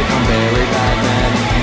I'm very bad man.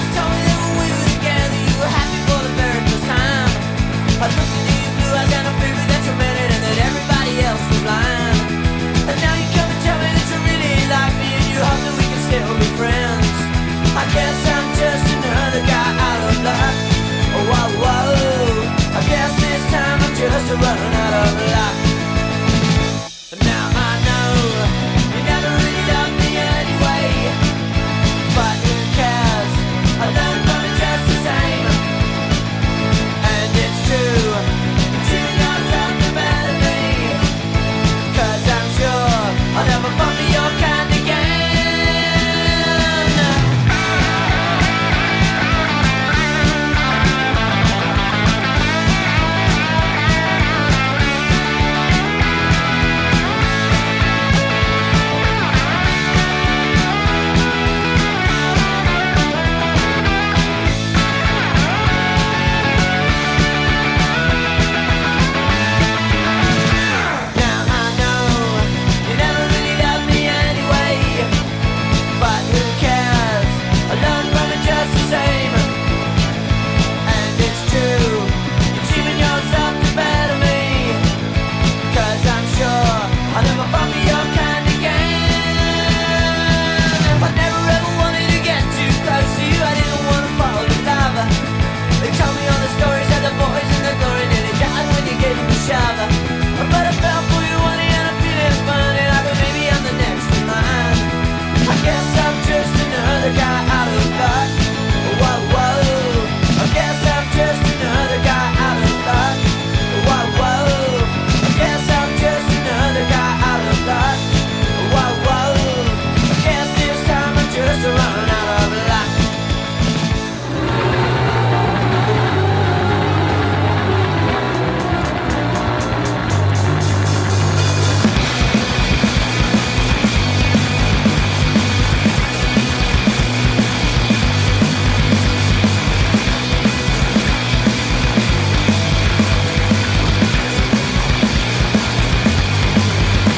I looked into your blue eyes and I figured out of luck.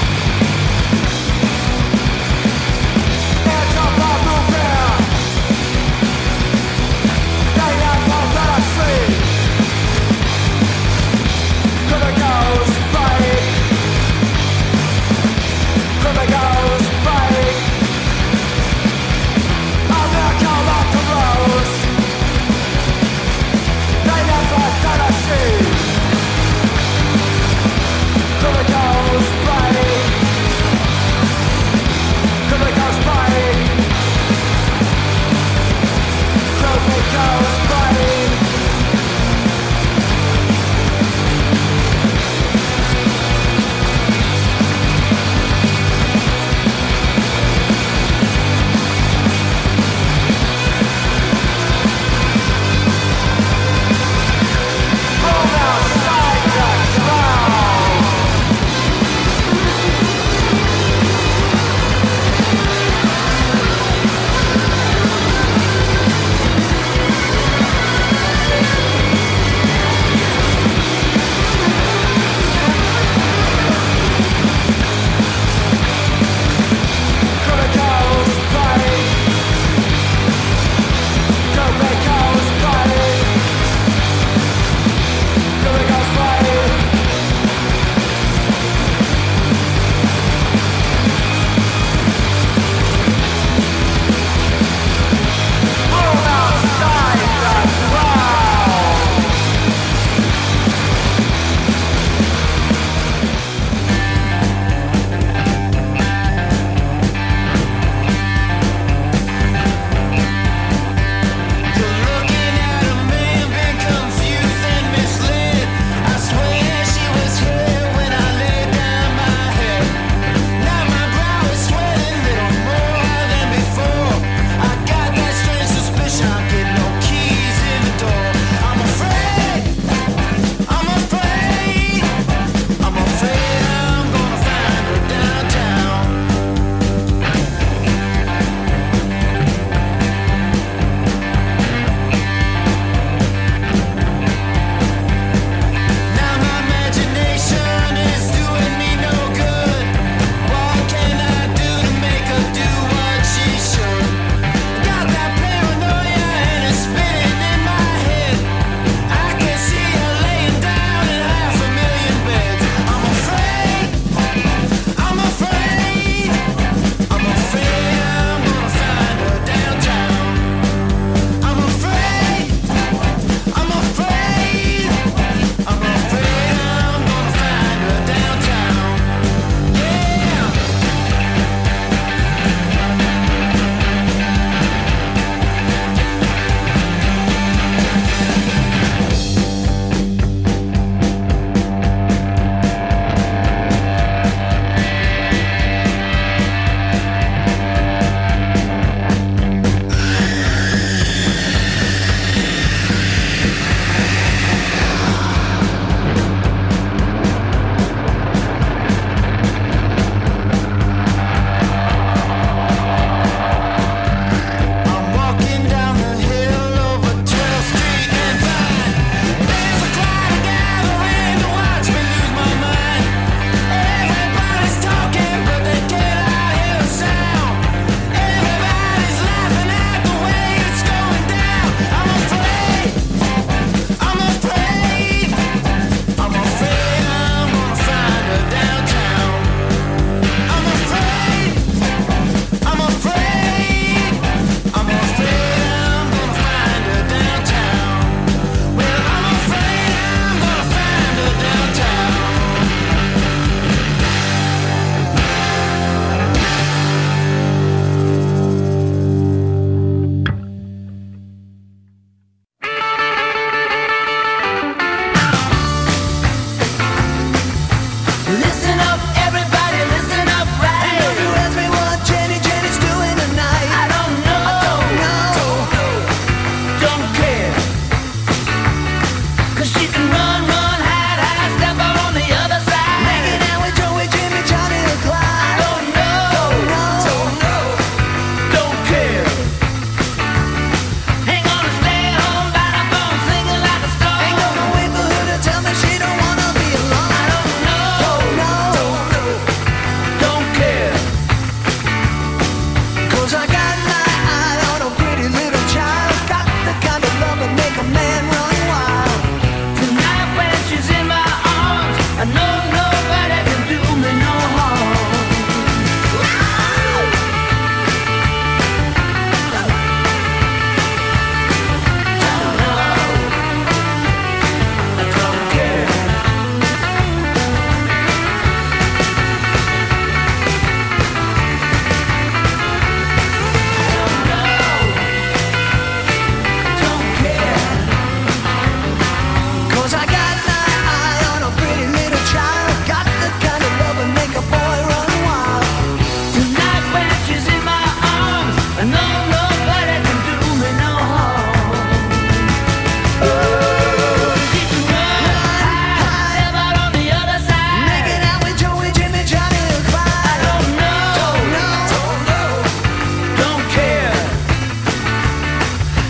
Hands up, I'm moving.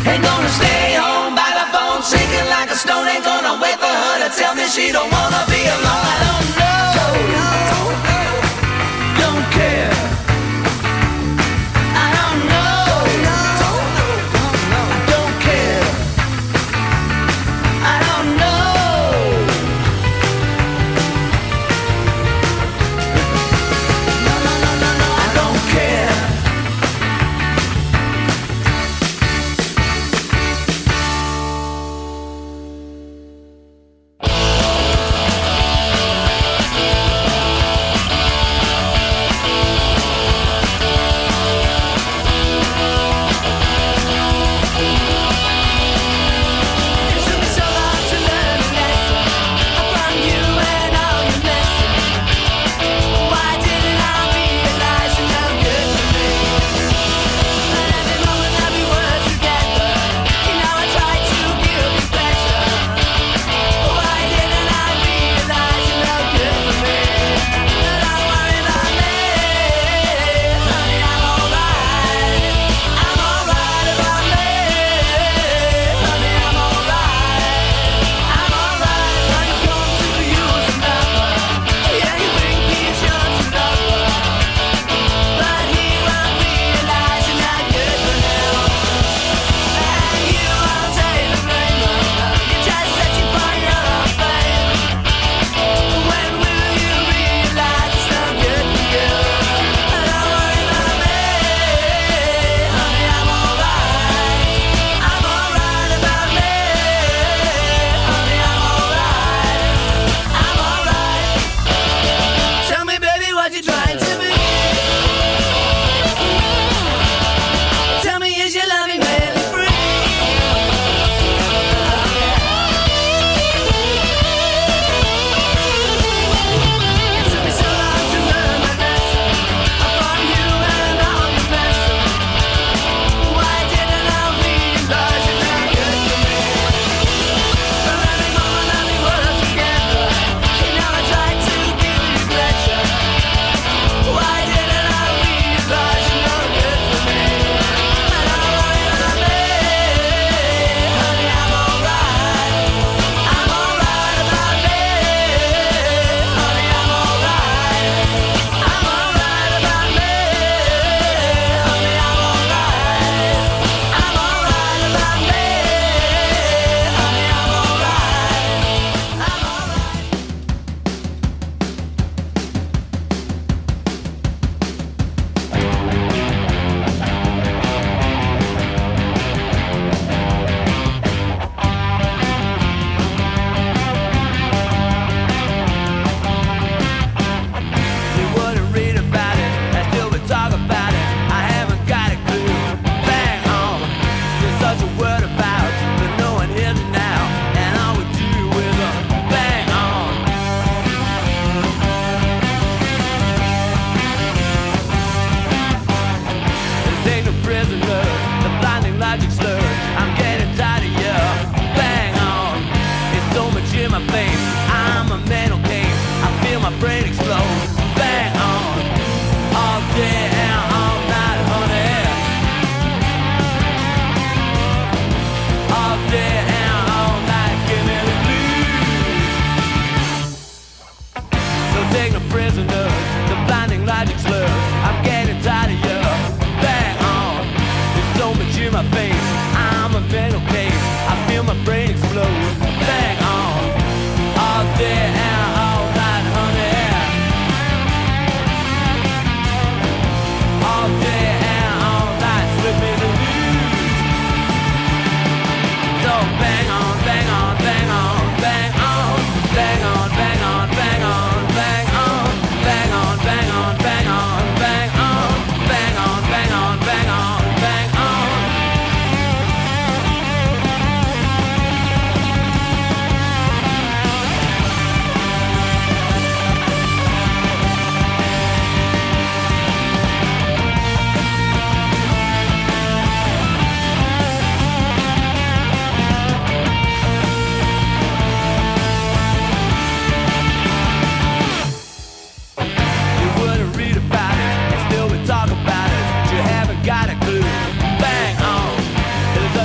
Ain't gonna stay home by the phone, sinking like a stone. Ain't gonna wait for her to tell me she don't wanna be alone. I don't know, don't care. I don't know, I don't care. I don't know. No, I don't care.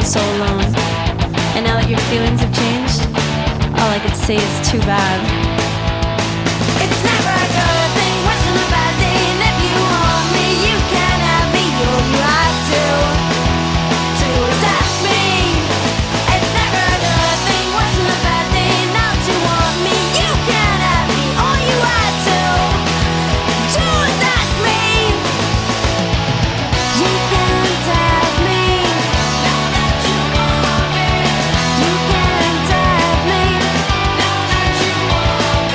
feeling so alone. And now that your feelings have changed, all I could say is too bad. It's never a good thing, worse than a bad day. And if you want me, you can have me. All you have to do is ask me. It's never a good thing, worse than a bad day. Now that you want me, you can have me. All you have to do is ask me. You can't have me. Now that you want me. You can't have me. Now that you want me.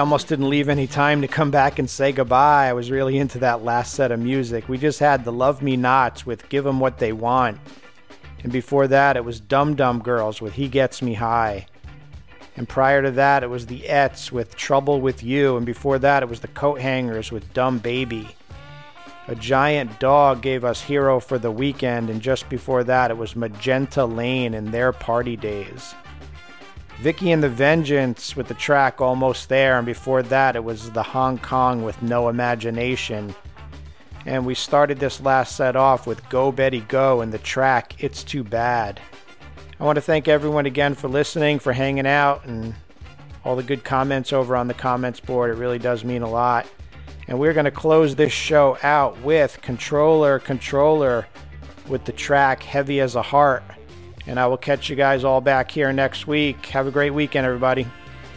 almost didn't leave any time to come back and say goodbye. I was really into that last set of music. We just had the Love Me Nots with Give 'Em What They Want. And before that, it was Dum Dum Girls with He Gets Me High. And prior to that, it was the Ets with Trouble With You. And before that, it was the Coat Hangers with Dumb Baby. A Giant Dog gave us Hero for the Weekend. And just before that, it was Magenta Lane and Their Party Days. Vicky and the Vengeance with the track Almost There. And before that, it was the Hong Kong with No Imagination. And we started this last set off with Go Betty Go and the track It's Too Bad. I want to thank everyone again for listening, for hanging out, and all the good comments over on the comments board. It really does mean a lot. And we're going to close this show out with Controller with the track Heavy as a Heart. And I will catch you guys all back here next week. Have a great weekend, everybody.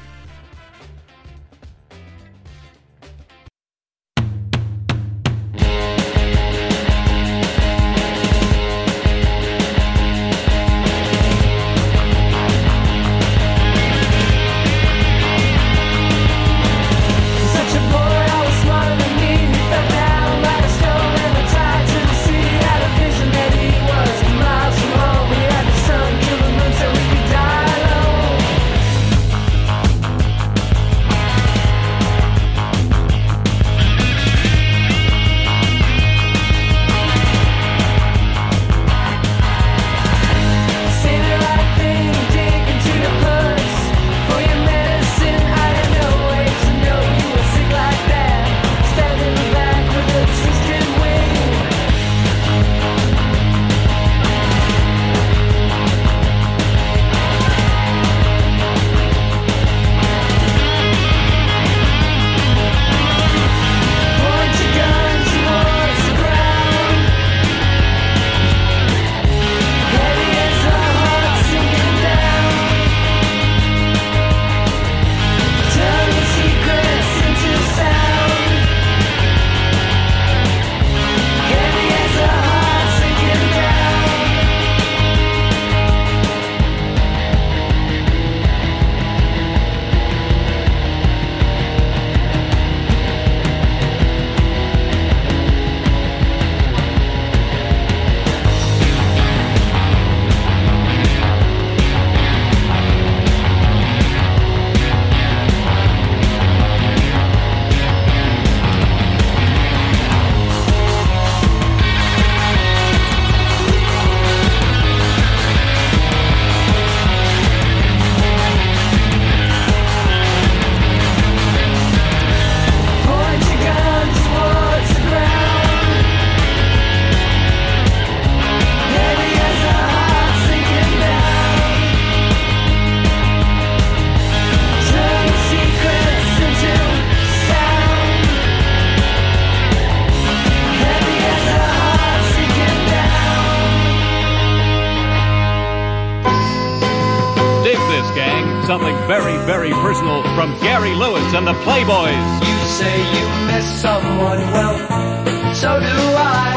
Something very, very personal from Gary Lewis and the Playboys. You say you miss someone, well, so do I.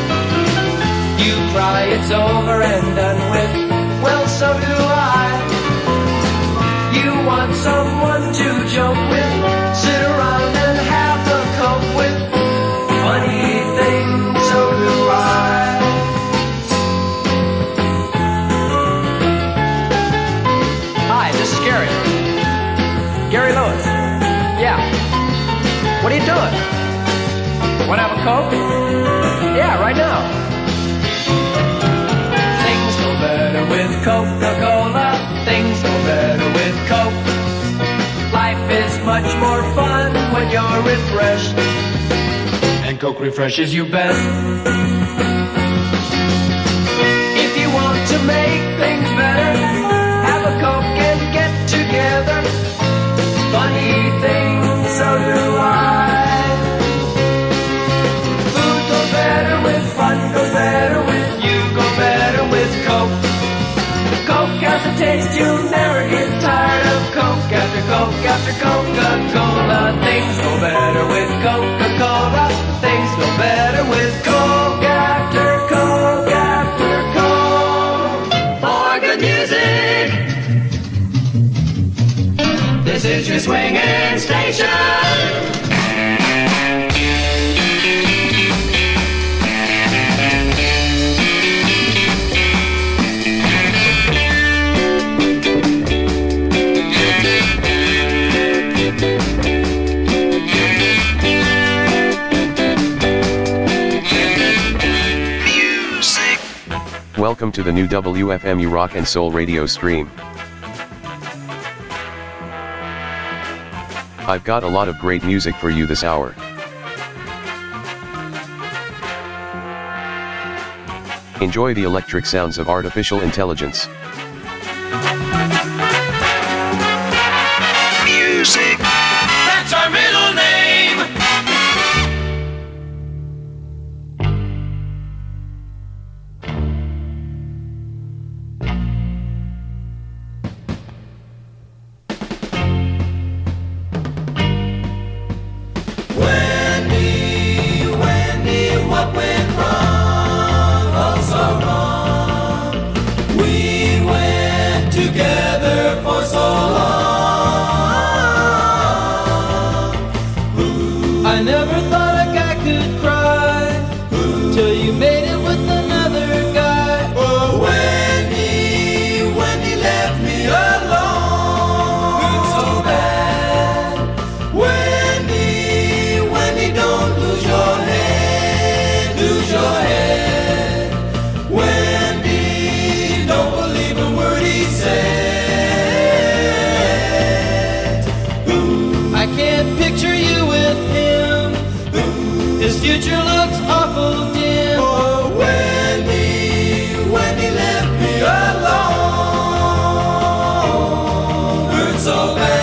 You cry it's over and done with, well, so do I. You want someone to joke with, sit around and have a cope with, funny thing, so do I. Hi, this is Gary. Gary Lewis. Yeah. What are you doing? Want to have a Coke? Yeah, right now. Things go better with Coca-Cola. Things go better with Coke. Life is much more fun when you're refreshed. And Coke refreshes you best. If you want to make things better, have a Coke and get together. Funny thing, so do I. Food goes better with fun, goes better with you, go better with Coke. Coke has a taste you'll never get tired of. Coke after Coke after Coca-Cola. Things go better with Coca-Cola. Things go better with Coke after Welcome to the new WFMU Rock and Soul radio stream. I've got a lot of great music for you this hour. Enjoy the electric sounds of artificial intelligence. Music, that's our middle name. Wendy, what went wrong? Oh, so wrong. We went together for so long. I never thought a guy could cry till you made it with another guy. Oh, Wendy left me alone. It's so bad. Wendy, don't lose your head, lose your head. Wendy, don't believe a word he says. I can't picture you with him. His future looks awful dim. Oh, Wendy left me alone. Hurt so bad.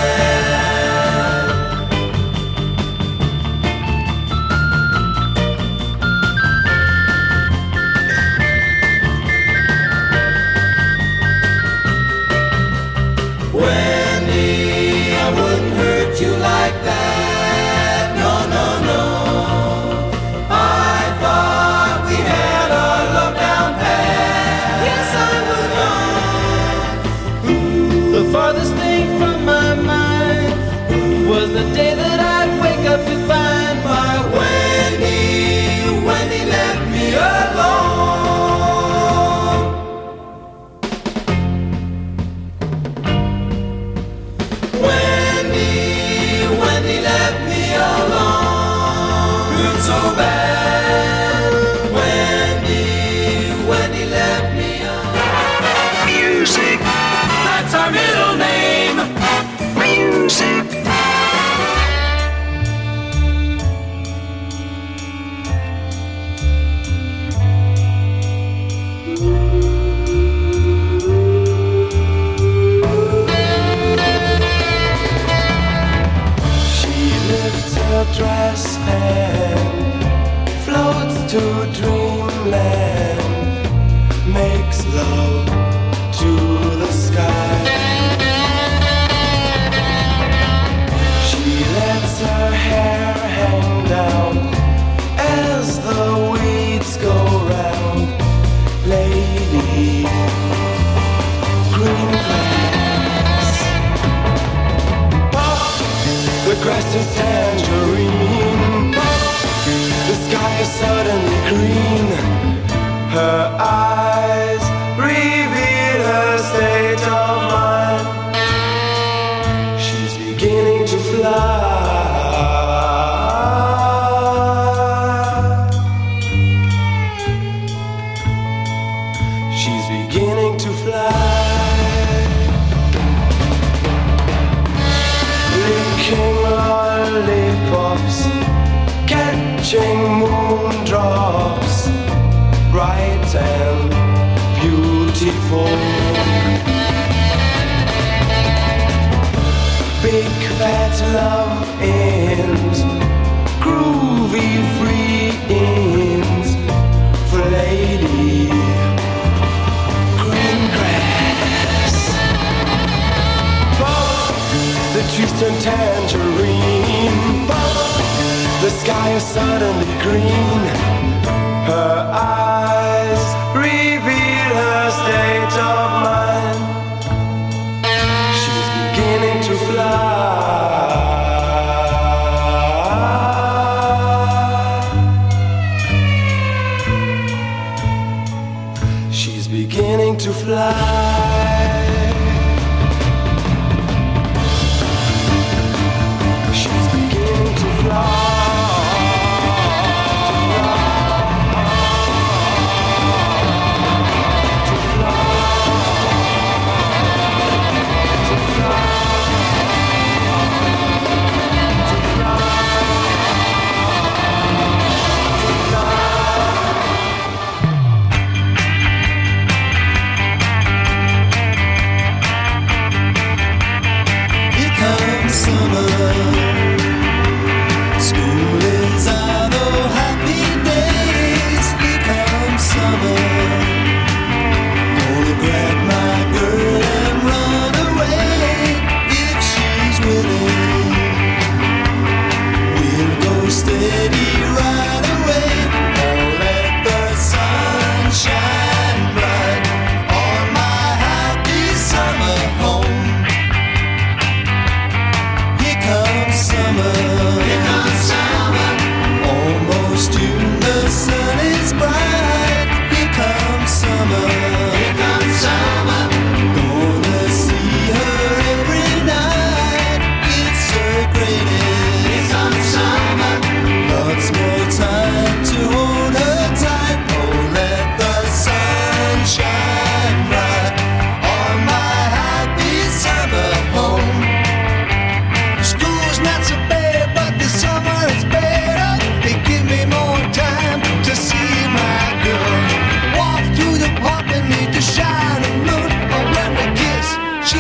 Wendy, I wouldn't hurt you like that. No, no, no. I thought we had our love down pat. Yes, I would. The farthest thing from my mind was the day that I'd wake up to find my Wendy left me alone. Wendy left me alone. Hurt so bad. Wendy left me alone. Music, that's our middle name. Music. She lifts her dress and floats to dreamland, makes love to the sky. She lets her hair hang down as the weeds go round. Lady, green grass. Pop, the grass is tangerine. Pop, the sky is suddenly green. Her eyes reveal her state of mind. She's beginning to fly. She's beginning to fly. Licking lollipops, catching moondrops, bright and beautiful. Big fat love ends, groovy free ends for lady. Green grass. Pop, the trees turn tangerine. Pop, the sky is suddenly green. Her eyes reveal her state of mind. She's beginning to fly. She's beginning to fly. She's beginning to fly.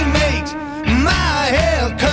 makes my hair curl.